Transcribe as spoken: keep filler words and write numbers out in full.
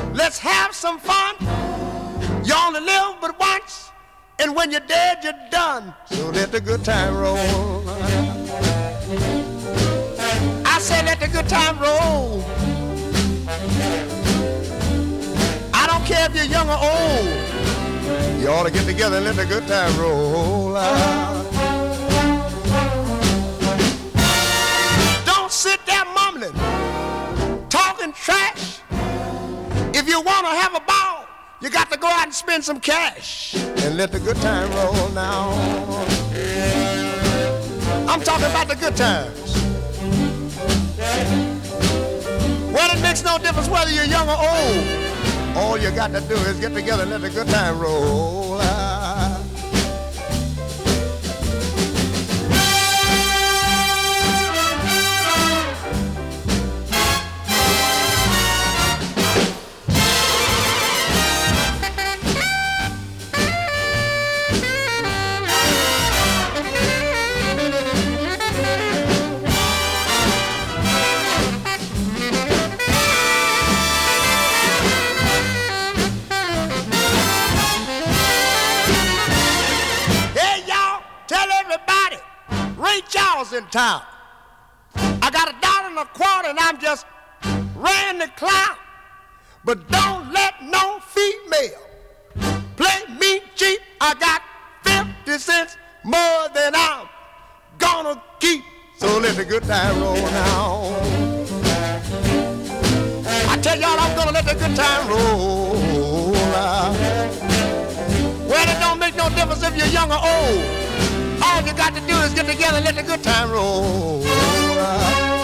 Let's have some fun. You only live but once, and when you're dead, you're done. So let the good time roll. I say let the good time roll. I don't care if you're young or old. You ought to get together and let the good time roll. Don't sit there mumbling, talking trash. If you want to have a ball, you got to go out and spend some cash and let the good time roll now. I'm talking about the good times. Well, it makes no difference whether you're young or old. All you got to do is get together and let the good time roll. Charles in town. I got a dollar and a quarter and I'm just ran the clown. But don't let no female play me cheap. I got fifty cents more than I'm gonna keep. So let the good time roll now. I tell y'all I'm gonna let the good time roll now. Well, it don't make no difference if you're young or old. All you got to do is get together and let the good time roll.